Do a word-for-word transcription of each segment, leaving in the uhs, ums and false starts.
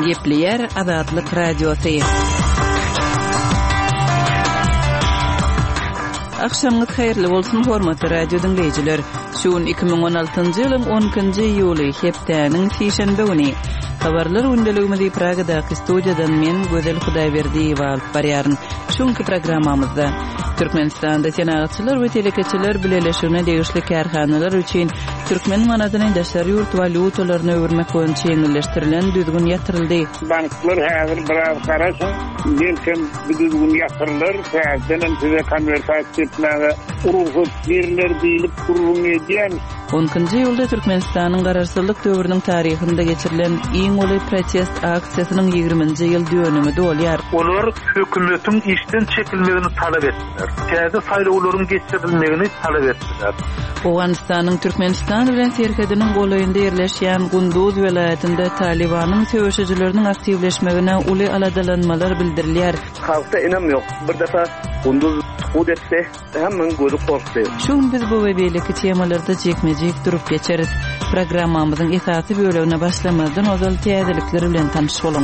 Gepleyer Azatlyk Radiosu. Akşamınız hayırlı bolsun hormatly radio dinleyijiler. Şuun iki bin on altyncı ýylyň on ikinji iýuly hepdäniň şeýşembe güni habarlar gündeligimizi Pragadaky studiýadan men Gözel Hudaýberdiýew alyp barýaryn. Şuňky programmamyzda Türkmenistanda senagatçylar we telekeçiler bileşigine degişli kärhanalar üçin türkmen manatyny daşary ýurt walutalaryny öwürmek boýunça ýeňilleşdirilen düzgün ýatyryldy. Banklar häzir biraz garaşyň, belki düzgün ýatyrylır, häzirden size konversiýa etmäge urusat berler diýilip durulmaýan. on ikinji ýylda Türkmenistanyň gararsızlyk döwrüniň taryhynda geçirilen iň uly protest aksiýasynyň ýygrimiňji ýyl dönümi dolýar. Olar hökümetiň işden çekilmegini talap etdiler. Täze saýlawlaryň geçirilmegini talap etdiler. Owganistanyň Türkmenistan bilen serhediniň goýynda ýerleşýän Gunduz welaýatynda Talibanyň söwüşçileriniň aktivleşmegine uly aladalanmalar bildirilýär. Halkda inam ýok. Bir defa Gunduz hud etse hemmen gözü korkdy. Şuň biz bu we beýleki temalarda jekmejek durup geçeriz. Programmamyzyň esasy bölegine başlamazdan ozal täzelikleri bilen tanyş bolun.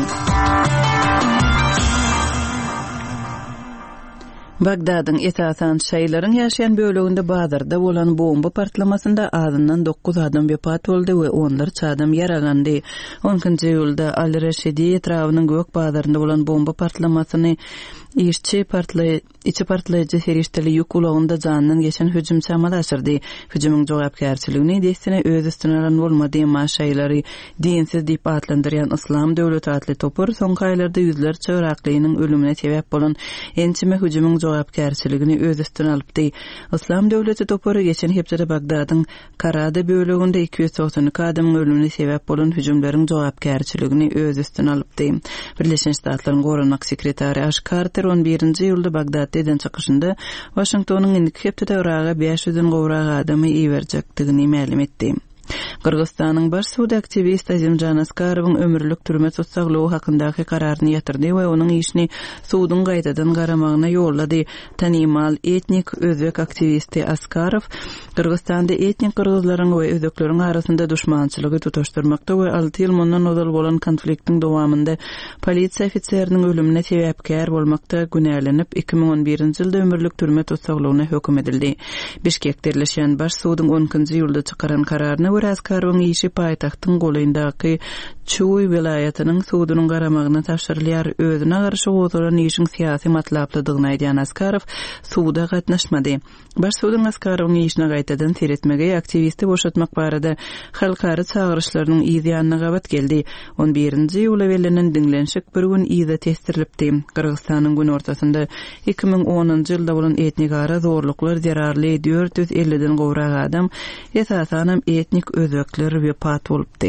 Bagdadyň esasan şaýlaryň ýaşaýan böleginde bazarda bolan bomba partlamasynda azyndan dokuz adam wepat boldy we onlar çadam yaralandy. on ikinji ýylda Al-Rashidi etrawynyň gök bazarynda bolan bomba partlamasyny işçi partly içi partlayıcı herişteli ýük ulagynda janynyň geçen hüjüm çamalaşyrdy. Hüjümüň jogapkärçiligini desine öz üstüne alan bolmady, maşaýlary dinsiz diýip atlandyrýan Islam döwleti atly topur soňky aýlarda ýüzlerçe Iraklynyň ölümine sebäp bolan ençime hüjümüň jogapkärçiligini öz üstüne alypdy. Islam döwleti topury geçen hepde Bagdadyň Karada böleginde iki yüz doksan iki adamyň ölümine sebäp bolan hüjümleriň jogapkärçiligini öz üstüne alypdy. Birleşen Ştatlaryň goranak sekretary Ash Carter on birinji ýylda Bagdaddan çykyşynda Washingtonyň indiki hepde Iraga beş yüzden gowrak adamy iýerjekdigini ma'lum etdi. Kyrgyzstanyň baş suwda aktivist Azimjan Askarowyň ömürlük türme tutsaglygy hakyndaky kararyny ýatyrdy we onuň işini suwdyň gaýtadan garamagyna ýollady. Tanymal etnik özbek aktivisti Askarow Kyrgyzstanda etnik kyrgyzlaryň we özbekleriň arasynda düşmançylygy tutaşdyrmakda we alty ýyl mundan ozal bolan konfliktiň dowamynda polisiýa ofitseriniň ölümine sebäpkär bolmakda günälenip iki bin on birinji ýylda ömürlük türme tutsaglygyna hökm edildi. Bişkekde ýerleşýän baş suwdyň on ikinji ýylda çykaran kararyny Askarowyň işi paýtagtyň goýyndaky Çuy welaýatynyň suwdynyň garamagyna tapşyrylýar. Özüne garşy goýulan işiň siýasy matlaplydygyny aýdan Askarow suwda gatnaşmady. Baş suwdyň Askarowyň işine gaýtadan teretmege aktivisti boşatmak barada halkary çağırışlarynyň ýa-da gabat geldi. on birinji ýyla welenen dinlenşik bir gün ýa-da testirilipdi. Kyrgyzstanyň gün ortasynda iki bin onunji ýylda bolan etnik ara zorluklar zerarly dört yüz elliden gowrak adam esasanam etnik özbekler wepat bolupdy.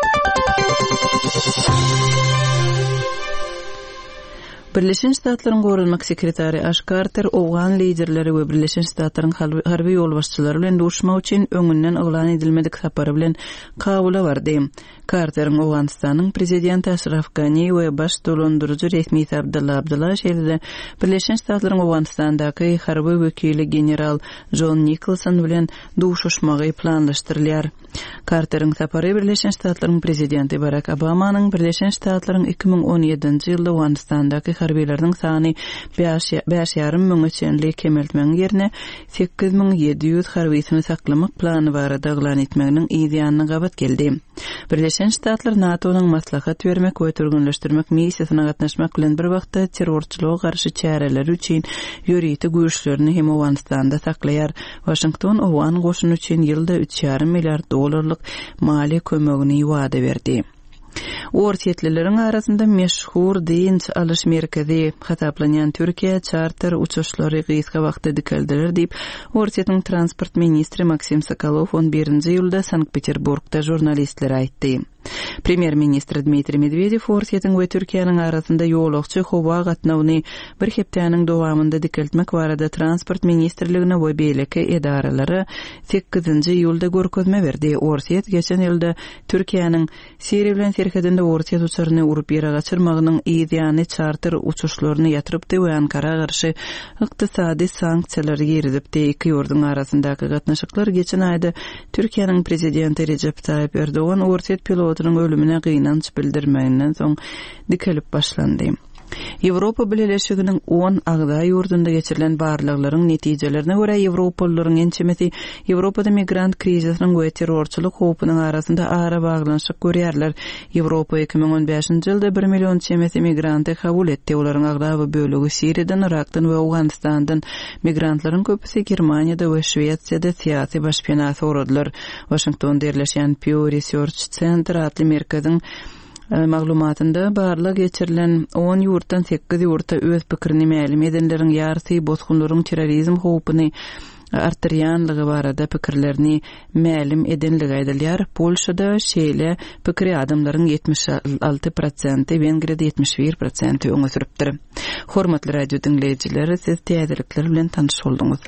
Birleşen Ştatlaryň goranmak sekretary Ash Carter Owgan liderleri we Birleşen Ştatlaryň harby ýolbaşçylary bilen duruşmak üçin öňünden oglan edilmedik sapary bilen Kabula bardy. Carter'ın Owganistanyň prezidenti Ashraf Ghani we baş dolandyrjy resmi Abdullah Abdullah şeýle Birleşen Ştatlaryň Owganistandaky harby wekili general John Nicholson bilen duruşmagy planlaşdyrylýar. Carter'ın sapary Birleşen Ştatlaryň prezidenti Barack Obamanyň Birleşen Ştatlaryň iki bin on ýedinji ýylda Owganistandaky harbileriniň sany beş ýarym müňe çenli kemeltmeň ýerine sekiz bin ýedi ýüz harbiýyny saklamak plany barada eglan etmeginiň ýa-da gabat geldi. Birleşen Ştatlar NATO'nyň maslahat bermek we türgünleşdirmek missiýasyna gatnaşmak bilen bir wagtda terrorçylyga garşy çäreler üçin ýöriti güýçlerini hem Owganistanda saklaýar. Washington Owgan goşuny üçin ýylda üç ýarym milliard dollarlyk mali kömegini wada berdi. Ortiyetlileriň arasynda meşhur dinç alış merkezi hataplanýan Türkiýe charter uçuşlary gysga wagtda dikeldiler diýip Ortiýetiň transport ministri Maksim Sokolov on birinji ýylda Sankt-Peterburgda jurnalistlere aýtdy. Premier ministr Dmitri Medvedev Ortiýetiň we Türkiýanyň arasynda ýolagçy howa gatnawyny bir hepdäniň dowamynda dikeltmek barada transport ministrligine we beýleki edaralary sekizinji ýylda görkezme berdi. Ortiýet geçen ýylda Türkiýanyň Siriýa bilen serhedinde Ortiýet uçaryny urup ýere gaçyrmagynyň ýa-da charter uçuşlaryny ýatyrypdy we Ankara garşy ykdysady sanksiýalar ýeridipdi. Iki ýurduň arasyndaky gatnaşyklar geçen aýda Türkiýanyň prezidenti Recep Tayyip Erdoğan Ortiýet oturyň ölümine gynanç bildirmeginden soň dikelip başlandy. Ýewropa Birleşiginiň on agda ýurdunda geçirilen barlyklaryň netijelerine görä Ýewropalylaryň ençemeti Ýewropada migrant krizisiniň we terrorçylyk howpunyň arasynda ara baglanşyk görýärler. Ýewropa iki ming on beşinji ýylda bir million çemeti migranty kabul etdi. Olaryň agdaby bölegi Siriýadan, Irakdan we Awganistandan. Migrantlaryň köpüsi Germaniýada we Şweýçarýada syýasy başpena soradylar. Washingtonda ýerleşen Pew Research Center adly merkeziň maglumatynda barlyk geçirilen on ýurtdan sekiz ýurtda öz pikirini mälim edenleriň ýarty bozgunlaryň terrorizm howpuny artyrýanlygy barada pikirlerini mälim edenligi aýdylýar. Polşada şeýle pikiri adamlaryň yetmiş alty prosenti, Wengriýada yetmiş bir prosenti öňe sürüpdir. Hormatly radio dinleýijiler, siz täzelikler bilen tanış bolduňuz.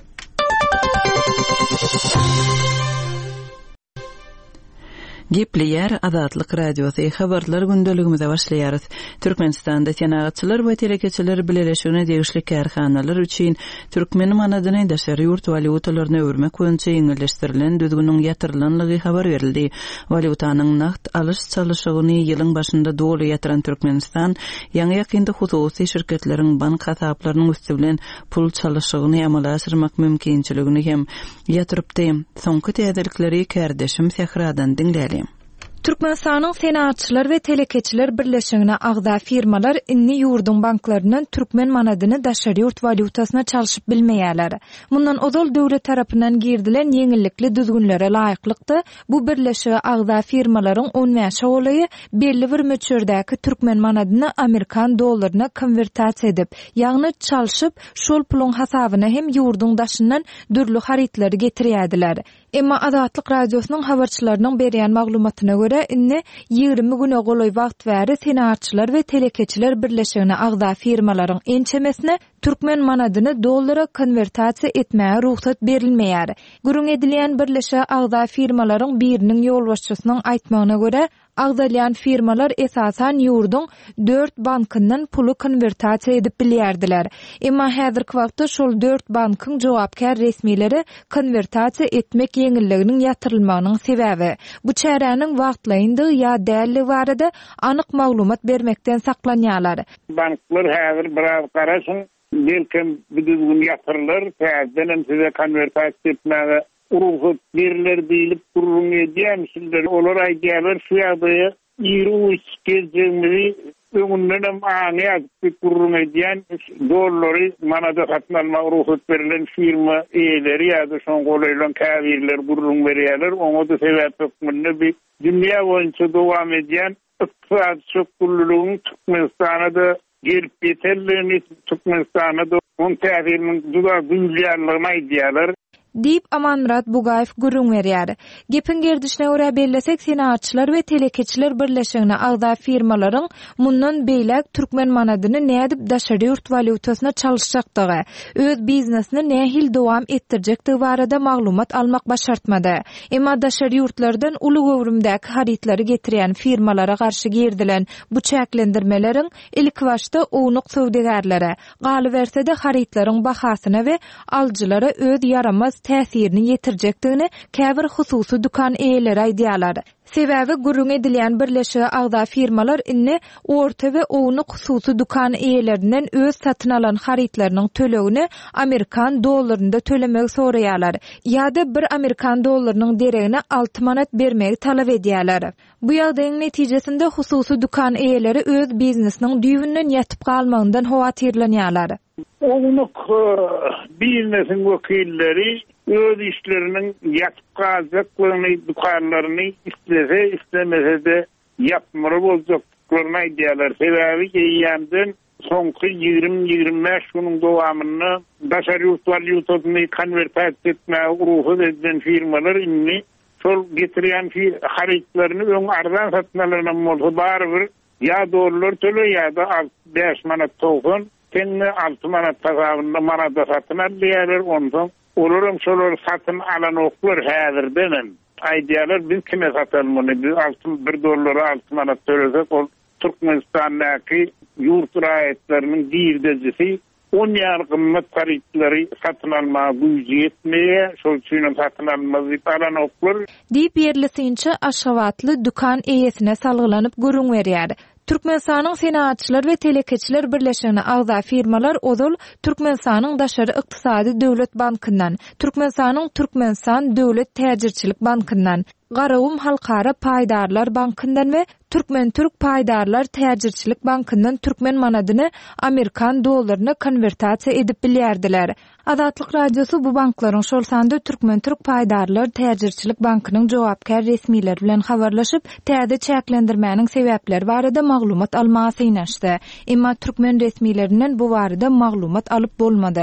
Gepleyer Azatlyk Radiosu habarlar gündeligimizde başlaýarys. Türkmenistanda tenagatçylar we telekeçiler birleşigine degişli kärhanalar üçin türkmen manadyny daşary ýurt walutalaryna öwürmek boýunça ýeňilleşdirilen düzgünüň ýatyrylanlygy habar berildi. Walutanyň nagt alyş çalyşygyny ýylyň başynda doly ýatyran Türkmenistan ýa-ni ýakynda hususy şirketleriň bank hasaplarynyň üstü bilen pul çalyşygyny amala asyrmak mümkinçiligini hem ýatyrypdy. Soňky täzelikleri kärdeşim Sehradan dinläli. Türkmenistanyň senatçylar we telekeçiler birleşigine agda firmalar inni ýurdun banklarynyň türkmen manadyny daşary ýurt walutasyna çalyşyp bilmeýärler. Mundan ozal döwlet tarapyndan girdilen ýeňillikli düzgünlere laýyklykda bu birleşige agda firmalaryň on beş olaýy belli bir möçürdäki türkmen manadyny Amerikan dollaryna konvertasiýa edip, ýagny çalyşyp şol pulun hasabyna hem ýurdun daşyndan dürli haritleri getirýärdiler. Emma Azatlyk Radiosynyň habarçylarynyň berýän maglumatyna görä inni ýygrimi güne goloý wagt bäri senatçylar we telekeçiler birleşigine agda firmalaryň ençemesine türkmen manadyny dollara konvertasiýa etmäge ruhsat berilmeýär. Gürüň edilýän birleşige agda firmalaryň biriniň ýolbaşçysynyň aýtmagyna görä agdalyan firmalar esasan ýurdun dört bankyndan pulu konvertasiýa edip bilýärdiler. Emma häzirki wagtda şol dört bankyň jogapkär resmileri konvertasiýa etmek ýeňilliginiň ýatyrylmagynyň sebäbi. Bu çäräniň wagtlaýyndygy ýa däli barada anyk maglumat bermekden saklanýarlar. Banklar häzir biraz garaşyň, belki bir düzgün ýatyrlar, täzeden size konvertasiýa etmäge uruhut biriler deyilip kurulun edýänmişler. Olar aýdýarlar şu ýagdaýa ýyry uç gezjegimizi öňünden hem aňy kurulun edýän dollary manada satyn alma uruhut berilen firma eýeleri ýa-da şoň golaylan käbirler kurulun berýärler. Oňa da sebäp ökmünde bir dünýä boýunça dowam edýän ykdysad çökürlüğüň Türkmenistana da gelip ýeterligini, Türkmenistana da on täsiriniň juda güýlýärligini aýdýarlar. Dip Amanrat Bugayev gurrun berýär. Gepin gerdişine görä bellesek senatçylar we telekeçiler birleşigine agda firmalaryň mundan beýlek türkmen manadyny nädip daşary ýurt walutasyna çalyşjakdygy, öz biznesini nähil dowam etdirjekdigi barada maglumat almak başartmady. Emma daşary ýurtlardan uly gowrumdäki haritleri getirýän firmalara garşy gerdilen bu çäklendirmeleriň ilk başda ownuq söwdegärlere, galy bersede haritleriň bahasyna we aljylara öz yaramaz täsirini ýetirjekdigini käbir hususy dukan eýeleri aýdýarlar. Sebäbi gurrun edilýän birleşige agda firmalar inni orta we ownuq hususy dukan eýelerinden öz satyn alan haritleriniň tölegini Amerikan dollarynda tölemek soraýarlar. Ýa-da bir Amerikan dollarynyň deregine alty manat bermegi talap edýärler. Bu ýagdaýyň netijesinde hususy dukan eýeleri öz biznesiniň düýbünden ýatyp galmagyndan howatyrlanýarlar. Ownuq biznesin wekilleri öz işlerinin yatıp kalacaklarını, dukanlarını istese istemese de yapmalı bozacaklarını aýdýarlar. Sebebi eýýämden soňky ýygrimi ýygrimi beş günüň dowamyny daşary ýurt walutasyny konvertasiýa etmäge uruhsat edilen firmalar inni şol getirýän haritlerini öň ardan satyn alan bolsa barbyr ýa dollar töle ýa-da beş manat togun Kendi altı manat tasavvunda manada satın alýarlar, ondan olurum şolar satın alan oklar häzirden aýdýarlar biz kime satalmany, biz altı bir dollara altı manat töresek ol Türkmenistandaky ýurt raýatlarynyň girdejisi on ýar gymmat tarifleri satyn alma güýji ýetmeye, şol üçin satyn almazy paran oklar. Diýip berlisinçe aşawatly dukan eýesine salgylanyp görüň berýär. Türkmenistanyň Senatçylar we Telekeçiler Birleşigine agza firmalar ozal Türkmenistanyň daşary ykdysady döwlet bankyndan, Türkmenistanyň Türkmenistan Döwlet Täjirçilik bankyndan, Garawum Halkara Paýdarlar bankyndan we Türkmen Türk Paýdarlar Täjirçilik bankyndan türkmen manadyny Amerikan dollaryna konvertasiýa edip bilýärdiler. Azatlyk radiosu bu banklaryň şol sanda Türkmen Türk Paýdarlar Täjirçilik bankynyň jogapkar resmiler bilen habarlaşyp, täze çäklendirmäniň sebäpleri barada maglumat almasy ýnaşdy. Emma türkmen resmilerinden bu barada maglumat alyp bolmady.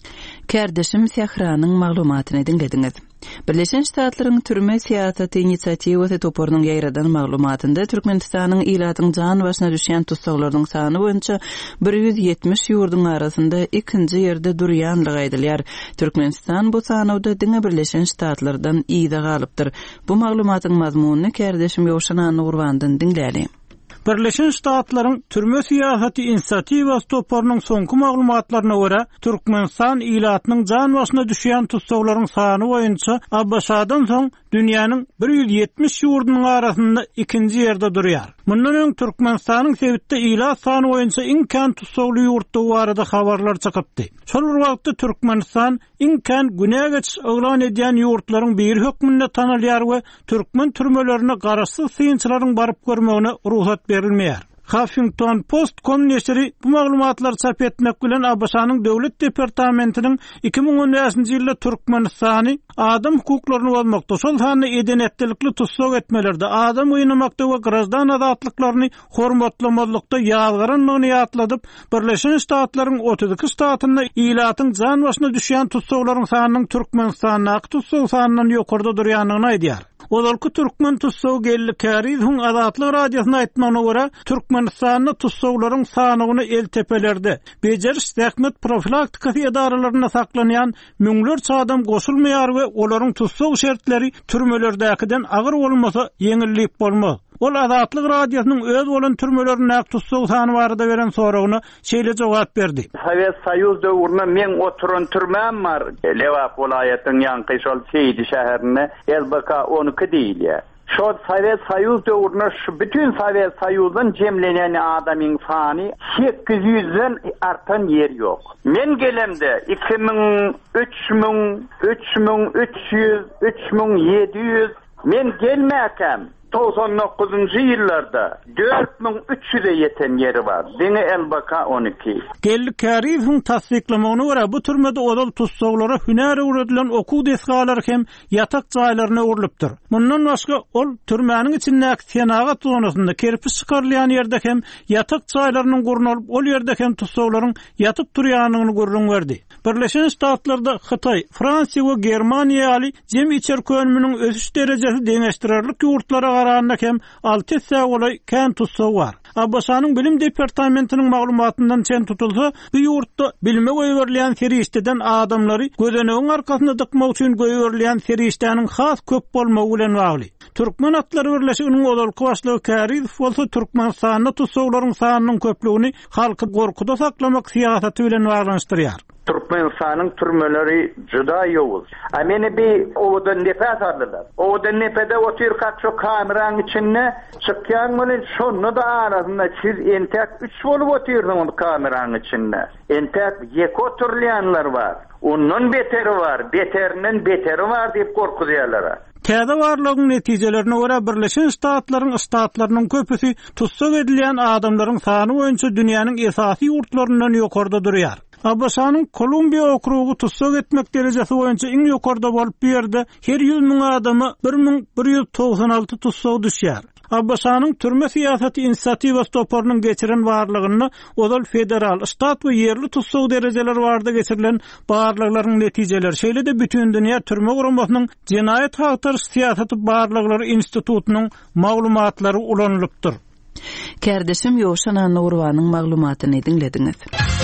Kardeşim Sahranyň maglumatyny dinlediňiz. Birleşen Ştatlaryň türme siýasaty inisiatiwasy topornyň ýaýradan maglumatynda Türkmenistanyň ilatyň jan başyna düşýän tutsaglarynyň sany boýunça bir yüz ýetmiş ýurduň arasynda ikinji ýerde durýanlygy aýdylýar. Türkmenistan bu sanawda diňe Birleşen Ştatlardan ýyda galypdyr. Bu maglumatyň mazmunyny kardeşim Ýowşan Nurwandan dinläli. Birleşen Ştatlaryň türme siýasaty inisiatiwasy topornyň soňky maglumatlaryna görä, Türkmenistan ilatynyň jan başyna düşýän tutsaglaryň sany boýunça A B Ş'dan soň dünýäniň bir yüz ýetmiş ýurdunyň arasynda ikinji ýerde durýar. Mundan öň Türkmenistanyň sebitde ilat sany boýunça iň kän tutsagly ýurtdy barada habarlar çykypdy. Şol bir wagtda Türkmenistan iň kän günä geçiş oglan edýän ýurtlaryň bir hökmünde tanalýar we türkmen türmelerine garaşsyz syňçylaryň baryp görmegine ruhsat berilmeýär. Huffington Post kom neşri bu maglumatlar çap etmek bilen A B Ş'nyň Döwlet Departamentiniň iki ming on beşinji ýylda Türkmenistany adam hukuklaryny bolmakda, şol sany edenetlikli tutsag etmelerde, adam oýnamakda we grazdan azatlyklaryny hormatlamalykda ýazgyranlygyny ýatladyp, Birleşen Ştatlaryň otuz iki ştatynda ilatyň jan başyna düşýän tutsaglaryň sanynyň Türkmenistanyň tutsag sanynyň ýokarda durýanyny aýdýar. Odalky türkmen tutsag gellikkäri hun azatlyk radiosyna aýtmagyna görä, Türkmenistanyň tutsaglaryň sanyny el tepelerde, beceriş täkmet profilaktika edaralaryna saklanýan müňlerçe adam goşulmaýar we olaryň tutsag şertleri türmelerdäkinden agyr bolmasa ýeňillik bolmaz. Ol azatlyk radiosynyň öz bolan türmelerine tutsag sany barada beren soragyna şeýle jogap berdi. Sovet Soýuz döwründe men oturan türmem bar. Lewap welaýatynyň ýanky şol Şeýdi şäherine L B K on iki diýilýär. Şol Sovet Soýuz döwründe şu bütün Sovet Soýuzdan jemlenen adamyň sany sekiz yüzden artan ýer ýok. Men gelemde iki ming, üç ming, üç ming üç yüz, üç ming ýedi yüz men gelmäkem. doksan dokuzuncu ýyllarda dört ming üç yüze ýeten ýeri bar. Diňe L B K on iki. Gellikkäri hun tasdiklamagyna görä bu türmede odal tutsaglara hünär öwredilen okuw desgalary hem ýatak jaýlaryna urulypdyr. Mundan başga ol türmäniň içindäki senagat zonasynda kerpiç çykarylýan ýerde hem ýatak jaýlarynyň gurnulyp ol ýerde hem tutsaglaryň ýatyp durýanyny görüň berdi. Birleşen Ştatlarda Hytaý, Fransiýa we Germaniýa ýaly jem içer könüminiň ösüş derejesi deňeşdirerlik ýurtlara garanda hem altı olay kän tutsag bar. A B Ş'nyň bilim departamentiniň maglumatyndan çen tutulsa, bu ýurtda bilme goýberleýän ferişteden adamlary gözenegiň arkasyna dykmak üçin goýberleýän feriştäniň has köp bolmagy bilen bagly. Türkmen atlary birleşiginiň odalky başlygy Karizow bolsa Türkmenistanyň tutsaglaryň sanynyň köpligini halky gorkuda saklamak siýasaty bilen baglanşdyrýar. Türkmenistanyň türmeleri juda ýowuz. A meni bir owadan nefes aldylar. Owadan nefede otyr katçy kameraň içinde çykýan bilen şonu da arasynda siz entek üç bolup otyrdyň kameraň içinde. Entek ýek oturlýanlar bar. Ondan beteri var, beterinden beteri var diýip gorkudýarlar. Täze barlygyň netijelerine görä Birleşen Ştatlaryň ştatlarynyň köpüsi tutsag edilýän adamlaryň sany boýunça dünýäniň esasy ýurtlaryndan ýokarda durýar. A B Ş'nyň Kolumbiya okrugy tutsag etmek derejesi boýunça iň ýokarda bolup bir ýerde her yüz ming adamy bir ming bir yüz togsan alty tutsag düşýär. A B Ş'nyň türme siýasaty inisiatiwasy topornyň geçiren barlygyny odal federal, ştat we ýerli tutsag derejeleri barada geçirilen barlyklaryň netijeleri şeýle de bütün dünýä türme guramasynyň jenaýat hakdary siýasaty barlyklary institutynyň maglumatlary ulanylypdyr. Kardeşim Ýowşan Nurwanyň maglumatyny dinlediňiz.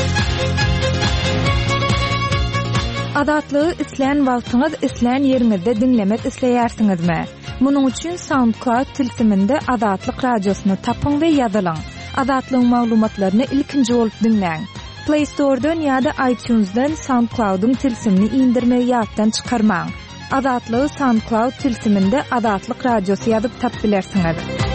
Adatlygy isleýän wagtyňyz isleýän ýeriňizde dinlemek isleýärsiňizmi? Munyň üçin SoundCloud tilsiminde Adatlyk radiosyny tapyň we ýazylaň. Adatlyň maglumatlaryny ilkinji bolup dinleň. Play Store'dan ýa-da iTunes'dan SoundCloud'un tilsimini indirmeyi ýatdan çykarmaň. Azatlygy SoundCloud tilsiminde Azatlyk radiosu ýazyp tap bilersiňiz.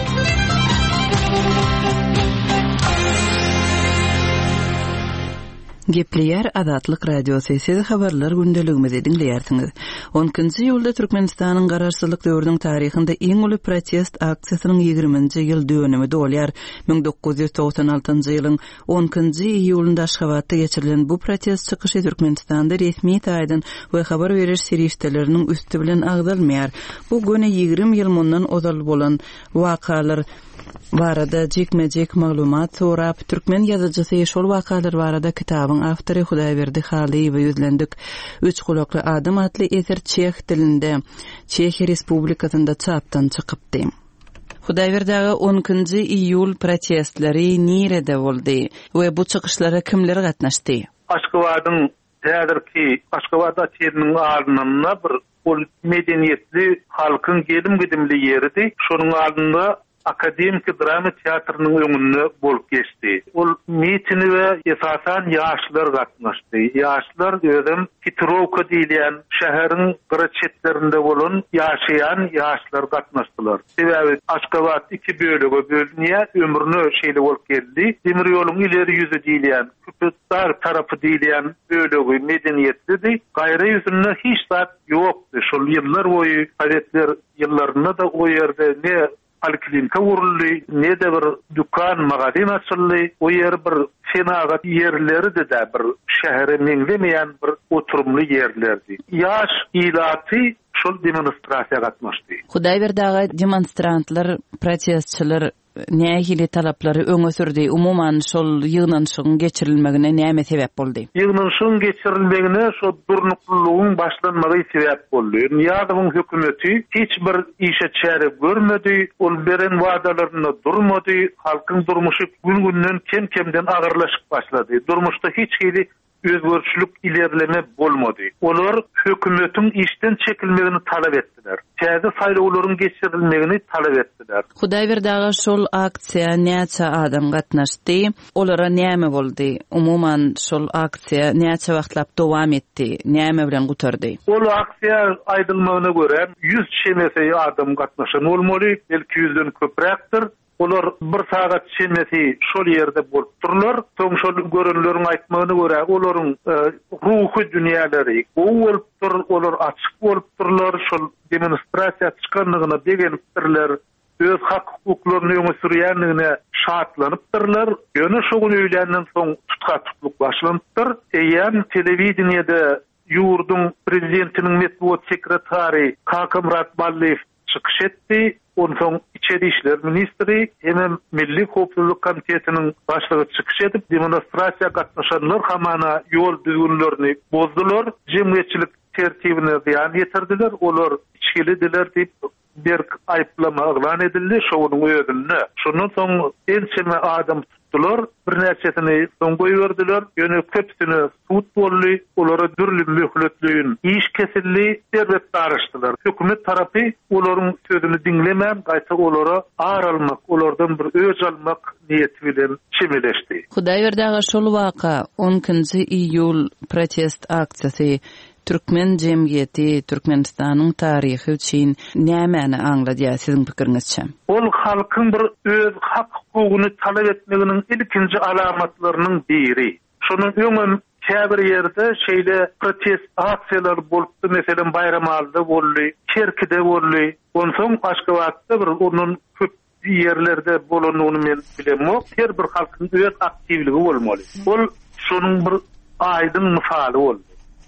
Gepleýär Azatlyk radiosu sizi habarlar gündeligimizi dinleýärsiňiz. onunçy ýylda Türkmenistanyň garaşsyzlyk döwrüniň taryhynda iň uly protest aksiýasynyň ýygrimiňji ýyl dönemi dolýar. ming dokuz ýüz togsan altynjy ýylyň onunçy iýulynda Aşgabatda geçirilen bu protest çykyşy Türkmenistanda resmi taýdan we habar beriş serişdeleriniň üstü bilen agdalmaýar. Bu göne ýygrimi ýyl mundan ozal bolan wakalar barada jekmejek maglumat sorap türkmen ýazyjysy şol wakalar barada kitabyň awtory Hudaýberdi Haliýew ýüzlendik. Üç gulakly adam atly eser çeх dilinde Çeх Respublikasynda çapdan çykypdy. Hudaýberdägi onunçy iýul protestlary nirede boldy we bu çykyşlara kimler gatnaşdy? Aşgabatyň häzirki Aşgabat şäheriniň alnynda bir ol medeniýetli halkyň gelim gidimli ýeridi. Şonuň alnynda akademik drama teatrının öňünde bolup geçdi. Ol mitini we esasan ýaşlar gatnaşdy. Ýaşlar özüm Petrovka diýilen şäheriň gyra çetlerinde bolan ýaşaýan ýaşlar gatnaşdylar. Sebäbi Aşgabat iki bölege bölünýär, ömrüne şeýle bolup geldi. Demir ýoluň ileri ýüzi diýilen, Küpetdar tarapy diýilen bölegi medeniýetlidi. Gaýra ýüzünde hiç zat ýokdy. Şol ýyllar boýy, Sovetler ýyllarynda da o ýerde ne Alklinka urully, ne de bir dükkan, magazin açyldy. O yer bir senagat yerleri de de bir şähere meňlemeýän bir oturumly yerlerdi. Ýaş ilaty şol demonstrasiýa gatnaşdy. Hudaýberdägi demonstrantlar, protestçiler nähili talaplary öňe sürdi. Umuman şol ýygnanşygyň geçirilmegine näme sebäp boldy? Ýygnanşygyň geçirilmegine şo durnuklygyň başlanmagy sebäp boldy. Ýadyň hökümeti hiç bir işe çäre görmedi, ol beren wagdalaryna durmady, halkyň durmuşy gün-günden kem-kemden agyrlaşyp başlady. Durmuşda hiç hili özgörçlük ilerleme bolmady. Olar hökümetiň işden çekilmegini talap etdiler. Täze saýlawlaryň geçirilmegini talap etdiler. Hudaýberdägi şol aksiýa näçe adam gatnaşdy? Olara näme boldy? Umuman şol aksiýa näçe wagtlap dowam etdi? Näme bilen gutardy? Ol aksiýa aýdylmagyna görä ýüz çemese adam gatnaşan bolmaly, belki ýüzden köpräkdir. Olar bir sagat çemesi şol ýerde bolup durlar. Soň şol görenleriň aýtmagyna görä olaryň ruhy dünýäleri bolup dur, olar açyk bolup durlar. Şol demonstrasiýa çykanlygyna begenipdirler. Öz hak hukuklaryny öňe sürýänligine şatlanypdyrlar. Ýöne şol öýlenden soň tutgatlyk başlandyr. Eýen telewizionyada ýurdun prezidentiniň medeniýet sekretary Kakamrat Balliyew çykyş etdi. Ondan İçeri İşler Ministri hem Milli Howpsuzlyk Komitetiniň başlygy çykyş edip demonstrasiýa gatnaşanlar hamana ýol düzgünlerini bozdular. Jemgyýetçilik tertibine ziýan ýetirdiler. Olar içkilidiler diýip bir aýplama elan edildi şonuň öýünde. Şondan soň ençeme adam tutdular, bir näçesini soň goýberdiler. Ýöne köpsini sut boldy, olara dürli möhletliğin iş kesildi, serwet darışdylar. Hökümet tarapy olaryň sözüni dinlemän, gaýta olara ağır almak, olardan bir öç almak niýeti bilen çemeleşdi. Hudaýberdägi şol waka onunçy iýul protest aksiýasy Türkmen jemgyýeti, Türkmenistanyň taryhy üçin nämäni aňladýar siziň pikiriňizçe? Ol halkyň bir öz hak hukugyny talap etmeginiň ilkinji alamatlarynyň biri. Şonuň öňün käbir ýerde şeýle protest aksiýalar bolupdy, meselem Bayramalda boldy, Kerkide boldy, onsoň Aşgabatda bir onun köp yerlerde bolanyny men bilemok. Her bir halkyň öz aktivligi bolmaly. Ol şonuň bir aýdyn misaly boldy.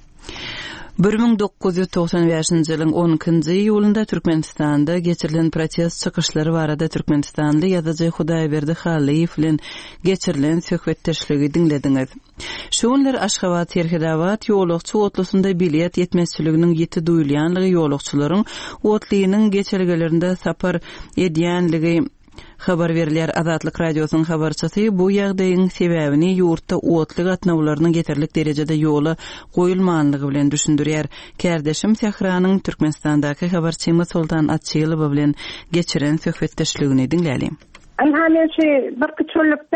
bir ming dokuz ýüz togsan beşinji ýylyň onunçy ýylynda Türkmenistanda geçirilen protest çykyşlary barada Türkmenistanly ýazyjy Hudaýberdi Haliýew bilen geçirilen söhbetdeşligi dinlediňiz. Şoňlar Aşgabat Terhidawat ýolukçy otlysynda bilet ýetmezçiliginiň ýeti duýulýanlygy ýolukçylaryň otlygynyň geçergelerinde sapar edýänligi habar berilýär. Azatlyk radiosynyň habarçysy bu ýagdaýyň sebäbini ýurtda otly gatnawlarynyň yeterlik derejede ýola goýulmanlygy bilen düşündirýär. Kärdeşim Sehranyň Türkmenistandaky habarçymy Sultan Atçylyw bilen geçiren söhbetdeşligini dinläýälim. Anhane şu bir küçülükde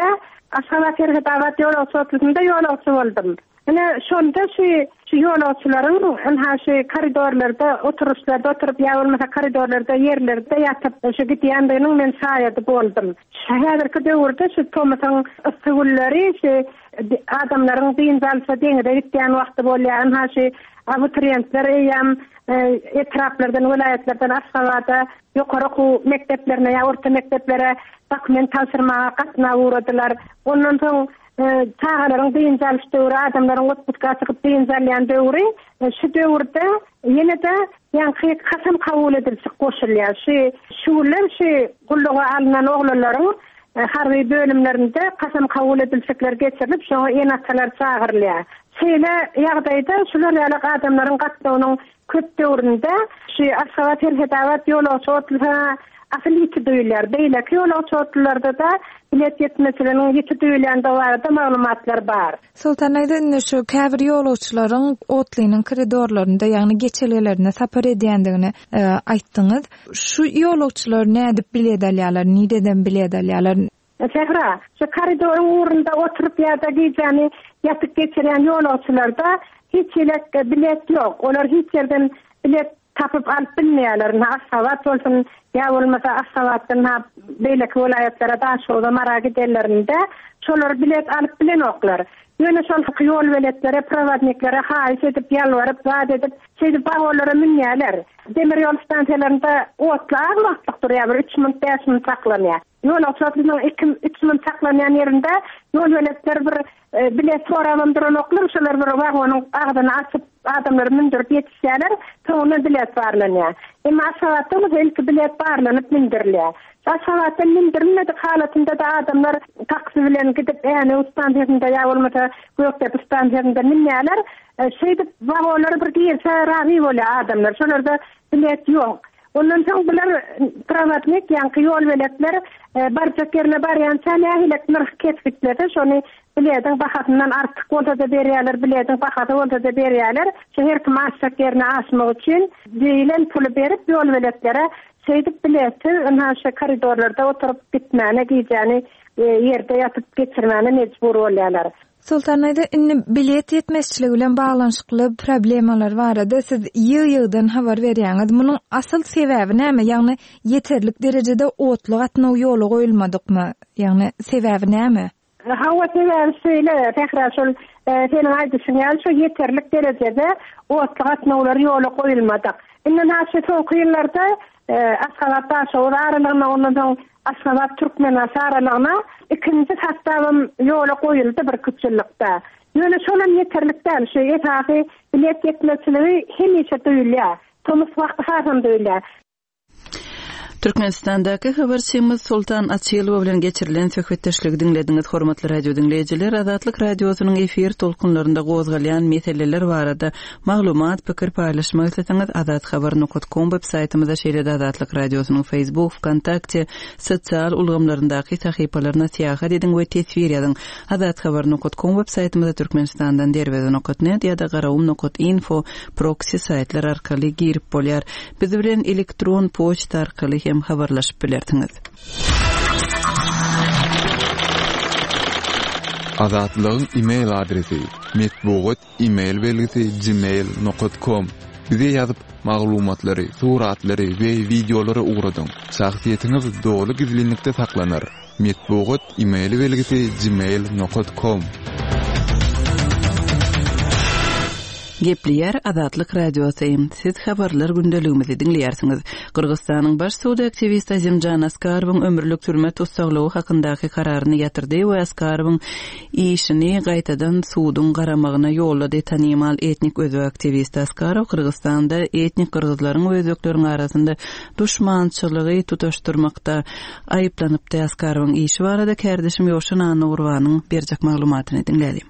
Aşgabat Erhetabat ýolagçylygynda ýolagçy boldum. Ene şonda şu şu ýolagçylaryň her şey koridorlarda, oturuşlarda oturup ýa-bolmasa koridorlarda, ýerlerde ýatyp şu gitýändiginiň men şahyady boldum. Şahyadyrky döwürde şu tomasyň ysgulary şu adamlaryň diň zalsa deňde gitýän wagty bolýan her şey abituriyentler ýa etraplardan, vilayetlerden Aşgabatda ýokary okuw mekdeplerine ýa orta mekdeplere dokument taşyrmaga gatnaşyp uradylar. Ondan soň çağalaryň diň zalşdyry adamlaryň otputga çykyp diň zalýan döwri şu döwürde ýene-de ýa-ni kasam kabul edilse goşulýar. Şu şular şu gulluga alynan oglalaryň harby bölümlerinde kasam kabul edilsekler geçirilip şoňa enatçylar çağırylýar. Şeýle ýagdaýda şular ýaly adamlaryň gatnaşygynyň köp döwründe şu Aşgabat Erhetabat ýolagçylygyna asıl ýeti döýülýär. Beýleki ýolagçylarda da bilet ýetmesiniň ýeti döýülýände barada maglumatlar bar. Sultan aýdyn şu käbir ýolagçylaryň otlynyň koridorlarynda, ýagny geçelelerine sapar edýändigini e, aýtdyňyz. Şu ýolagçylar nädip biledýärler, nideden biledýärler? Sehra, şu koridorun uğrunda oturup ýa-da gijany ýatyp geçiren ýolagçylarda hiç bilet ýok. Olar hiç ýerden bilet tapıp alıp bilmeýärler. Aşgabat bolsun, ýa bolmasa Aşgabatdan beýleki vilayetlere daşyda marag ederlerinde şolar bilet alıp bilen oklar. Ýöne şol ýol weletlere, prowadniklere haýyş edip ýalwaryp, zat edip, şeýle bagolara minýärler. Demir ýol stansiýalarynda otlar wagtlyk durýar, üç min beş min saklanýar. Ýol açylygynyň iki üç min saklanýan ýerinde ýol weletler bir e, bilet soramyndyran oklar, şolar bir wagonyň agdyny açyp adamlar mindirip ýetişýärler, soňra bilet barlanýar. Emma Aşgabatda ilki bilet barlanyp mindirilýär. Aşgabatda mindirilmedi halatynda da adamlar taksi bilen gidip ýa-ni stansiýasynda ýa bolmasa Göktepe stansiýasynda minýärler. Şeýde wagonlar bir girse rahy bolýar adamlar. Şolarda bilet ýok. Ondan soň bular prowadnik ýa-ni ýol weletler barça kerle barýan çälähilek nyrh kesipdirler. Şonu biletin bahasından artyk bolsa da berýärler, biletin bahasy bolsa da berýärler. Şeher maşak ýerine aşmak üçin diýilen puly berip ýol weletlere şeýdip bileti anha koridorlarda oturup gitmäne gijany ýerde ýatyp geçirmäne mejbur bolýarlar. Sultan aýdy, inni bilet ýetmezçiligi bilen baglanşykly problemalar barada siz ýygy-ýygydan habar berýäňiz. Munyň asıl sebäbi näme? Ýagny ýeterlik derejede otly gatnaw ýoly goýulmadykmy? Ýagny sebäbi näme? Hawa sebäbi şeýle, tehra şol seniň aýdyşyň şu ýeterlik derejede otly gatnawlar ýoly goýulmadyk. Inni näçe soňky ýyllarda Aşgabatda şol aralygyna ondan soň Aşgabat Türkmen aralygyna ikinji sastavym ýola goýuldy bir küçüllikde. Ýöne şolan ýeterlik däl, şu etagy bilet ýetmezçiligi hemişe duýulýar. Tomus wagty hasam duýulýar. Türkmenistan'daki haberçimiz Sultan Açylow bilen geçirilen söhbetdeşlik dinlediňiz hormatly radio dinleýijiler. Azatlyk radiosynyň efir tolkunlarynda gozgalýan meseleler barada maglumat, pikir paýlaşmak isleseňiz azat habar nokta com web saýtymyza şeýle Azatlyk radiosynyň Facebook, Kontakte, sosial ulgamlaryndaky sahypalaryna syýahat ediň we tesvir ýazyň. azat habar nokta com web saýtymyza Türkmenistandan derwezi nokta net ýa-da garawum nokta info proxy saýtlar arkaly girip bolýar. Biz bilen elektron poçta arkaly hem habarlaşyp bilersiňiz. Azatlygyň e-mail adresi metbugat e-mail belgisi gmail nokta com. Bize ýazyp maglumatlary, suratlary we videolary ugradyň. Şahsiýetiňiz dogry gizlilikde saklanır. Metbugat e-mail belgisi gmail nokta com. Gepliýär Azatlyk radiosu. Siz habarlar gündeligimizi dinleýärsiňiz. Kyrgyzstanyň baş suwda aktivisti Azimjan Askarowyň ömürlük türme tutsaglygy hakyndaky kararyny ýatyrdy we Askarowyň işini gaýtadan suwdyň garamagyna ýollady. Tanymal etnik özü aktivisti Askarow Kyrgyzstanda etnik kyrgyzlaryň we özbekleriň arasynda düşmançylygy tutaşdyrmakda aýyplanypdy. Askarowyň işi barada kärdeşim Ýoşan Anurwanyň berjek maglumatyny dinledik.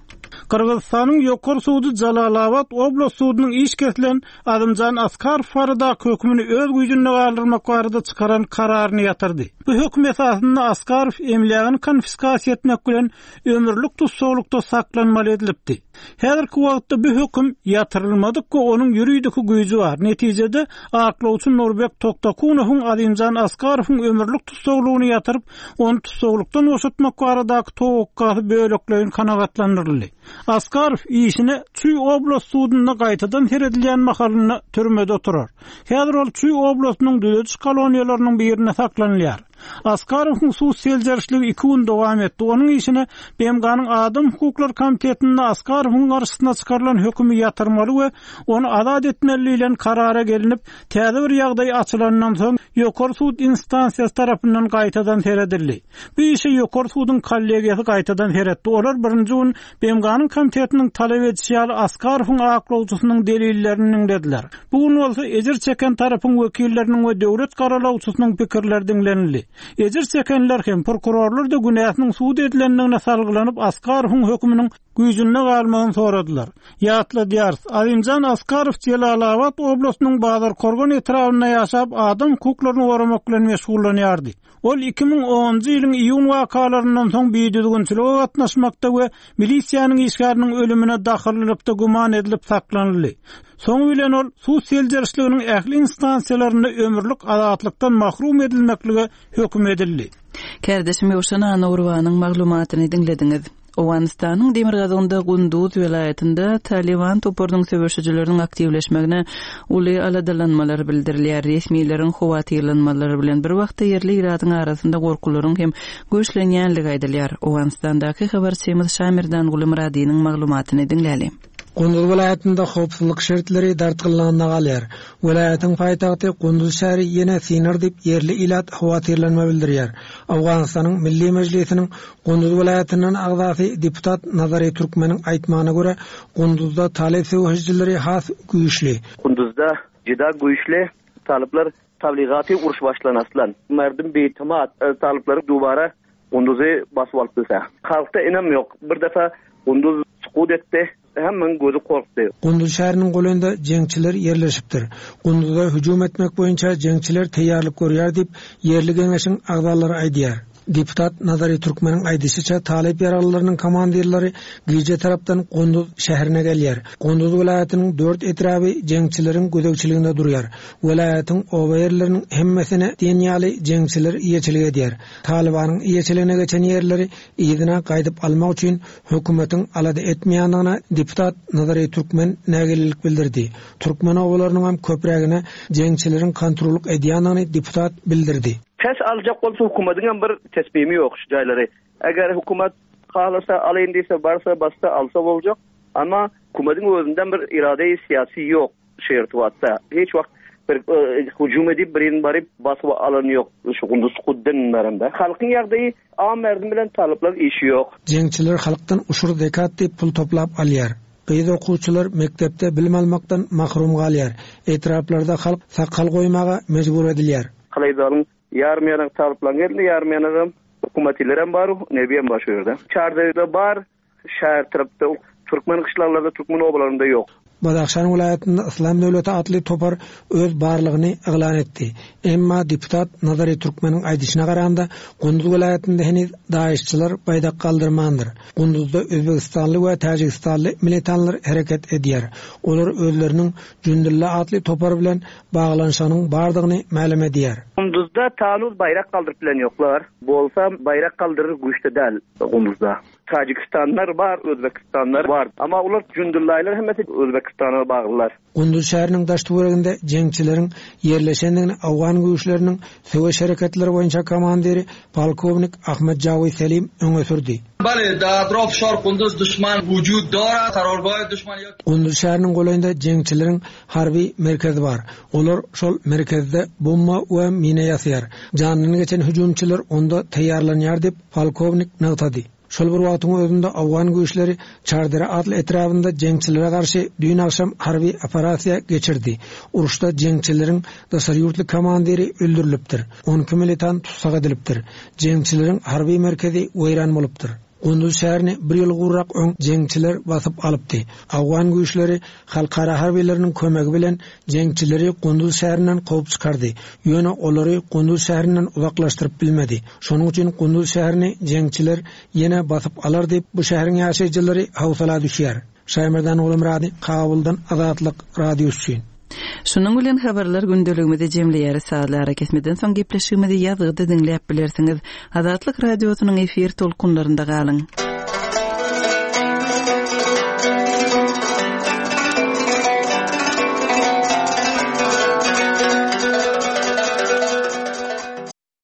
Kırgızstanyň Ýokary sudy Jalalabad oblast sudynyň iş kesilen Adamjan Askarov barada hökmüni öz güýjünde galdyrmak barada çykaran kararyny ýatyrdy. Bu hökm esasynda Askarov emliägini konfiskasiýa etmek bilen ömürlük tutsaqlykda saklanmaly edilipdi. Häzirki wagtda bu hökm ýatyrylmadyk, onuň ýürüýdiki güýji bar. Netijede aklawçy Nurbek Toktakunowyň Adamjan Askarowyň ömürlük tutsaqlygyny ýatyryp, onu tutsaqlykdan boşatmak baradaky towakkaty böleklerin kanagatlandyryldy. Askarov işine Çuy oblast sudunda gaýtadan teredilýän mahalyny türmede oturar. Häzir ol Çuy oblastynyň döwlet koloniýalarynyň birine saklanýar. Askarowyň sosial jarşlygy iki gün dowam etdi. Onuň işine B M G'nyň Adam hukuklar komitetinde Askarowyň garşysyna çykarylan hökümi ýatyrmaly we onu azat etmeli bilen karara gelinip, täze bir ýagdaý açylandan soň ýokary sud instansiýasy tarapyndan gaýtadan teredildi. Bu işe ýokary sudyň kollegiýasy gaýtadan teretdi. Olar birinji gün B M G'nyň komitetiniň talap etýäli Askarowyň aklawçysynyň delillerini dinlediler. Bu gün bolsa ejir çeken tarapyň wekilleriniň we döwlet garalawçysynyň pikirleri dinlenildi. Ejir çekenler hem prokurorlar da günäsiniň suud edilendigine salgylanyp Askarowyň hökmüniň güýjünde galmagyny soradylar. Ýatla diýär, Adamjan Askarov Jalalabad oblastynyň Bazar Korgan etrawyna ýaşap adam hukuklaryny goramak bilen meşgullanýardy. Ol iki ming onunji ýylyň iýun wakalaryndan soň beýdüdügünçilige gatnaşmakda we milisiýanyň işgäriniň ölümine dahillikde guman edilip saklanyldy. Soň bilen ol sosial jarşlyginiň ähli instansiýalaryna ömürlük azatlykdan mahrum edilmeklige hökm edildi. Kardeşim Ýoşan Anurwanyň maglumatyny dinlediňiz. Owganistanyň Demirgazynda Gunduz vilayetinde Taliban topornyň söwüşçileriniň aktivleşmegine uly aladalanmalary bildirilýär. Resmiýlerin howatyrlanmalary bilen bir wagtda yerli iradyň arasynda gorkularyň hem göçlenýänligi aýdylýar. Owganistandaky habarçymyz Şamirdan Gulumradynyň maglumatyny dinläli. Gunduz vilayetinde howpsuzlyk şertleri dartgylanyna galýar. Vilayetin paýtagty Gunduz şäheri ýene Sinir dip yerli ilat howatyrlanma bildirýär. Awganistanyň Milli Mejlisiniň Gunduz vilayetinden agzasy deputat Nazary Türkmeniň aýtmagyna görä, Gunduzda talep söwüşçileri has güýçli. Gunduzda jida güýçli talepler tabligaty uruş başlanaslan. Merdim beýtimat taleplary dubara Gunduzy basyp alypsa. Halkda inam ýok. Bir defa Gunduz suqud etdi. Hemen gözü korktu. Gunduz şäheriniň golunda jeňçiler yerleşipdir. Gunduzda hüjum etmek boýunça jeňçiler teýýarlyk görýär dip yerli geňeşiň agzalary aýdýar. Deputat Nazary Türkmeniň aýdysynça talep ýaraglarynyň komandirleri Gije tarapdan Gunduz şäherine gelýär. Gunduz vilayetiniň dört etraby jeňçileriň gödekçiliginde durýar. Vilayetin oba ýerleriniň hemmesine denýaly jeňçiler iýeçilik edýär. Talibanyň iýeçiligine geçen ýerleri ýygyna gaýdyp almak üçin hökümetiň alada etmeýändigine deputat Nazary Türkmen nägililik bildirdi. Türkmen obalarynyň hem köpregine jeňçilerin kontrollyk edýändigini deputat bildirdi. Kes alacak olsa hukumatın bir tespimi yok şu jaylary. Eger hukumat kalasa alayın dese barsa basta alsa olacak. Ama hukumatın özünden bir irade-i siyasi yok şeýertwatda. Hiç wagt bir hüjum edip birini barıp basyp alan yok. Şu Gunduz kudden merende. Halkyň ýagdaýy am merdim bilen talepler işi yok. Jeňçiler halkdan uşur zekat diýip pul toplap alýar. Gyýyz okuwçylar mektepde bilim almakdan mahrum galýar. Etraplarda halk sakal goýmaga mejbur edilýär. Kalaydalyň yarmyanyň taleplan geldi, yarmyanyň hukumatçylarym bar, nebiyem başyrdy. Çardaýda bar, şäher tarapda Türkmen kışlalarında Türkmen obalarında yok. Badaxşan vilayetinde İslam Döwleti atly topar öz barlygyny eglan etdi. Emma deputat Nazary Türkmeniň aýdyşyna garaganda Gunduz vilayetinde heniz daýyşçylar paýda kaldyrmandyr. Gunduzda Özbekistanly we Tajikistanly militanlar hereket edýär. Olar özleriniň Jündülle atly topar bilen baglanşanyň bardygyny ma'lum edýär. Gunduzda tanuz bayrak kaldyryp bilen ýoklar. Bolsa bayrak kaldyryr güýçde däl Gunduzda. Tajikistanlar bar, Özbekistanlar bar. Ama ular Jündüllaylar hemmeti Özbekistana baglylar. Gunduz şäheriniň daştyböreginde jeňçileriň yerleşendigini awgan güýçleriniň söwüş hereketleri boýunça komandiri polkovnik Ahmed Jawy Selim öňe sürdi. Bale, da atrof şar Gunduz düşman wujud dora, qarorgoh düşman ýok. Gunduz şäheriniň golunda jeňçileriň harby merkezi bar. Olar şol merkezde bomba we mine ýasýar. Janyny geçen hüjumçylar onda teýýarlanýar diýip polkovnik nagtady. Şol bir wagtyň özünde awgan güýçleri Çardara atly etrafynda jeňçilere garşy dün akşam harby operasiýa geçirdi. Uruşda jeňçileriň daşary ýurtly komandiri öldürilipdir. on iki militan tutsak edilipdir. Jeňçileriň harby merkezi weýran bolypdyr. Gunduz şäherini bir ýyl gurrak öň jeňçiler basyp alypdy. Awgan güýçleri halkara harbiýleriniň kömegi bilen jeňçileri Gunduz şäherinden gowy çykardy. Ýöne olary Gunduz şäherinden uzaklaşdyryp bilmedi. Şonuň üçin Gunduz şäherini jeňçiler ýene basyp alar diýip bu şäheriň ýaşaýjylary hawsala düşýär. Şaýmerdan Olam Rady, Kabuldan Azatlyk radiosu. Şunun bilen habarlar gündeligimizde jemleýär saatlara kesmeden soň gepleşigimizi ýazgyda dinläp bilersiňiz. Azatlyk radiosynyň efir tolkunlarynda galyň.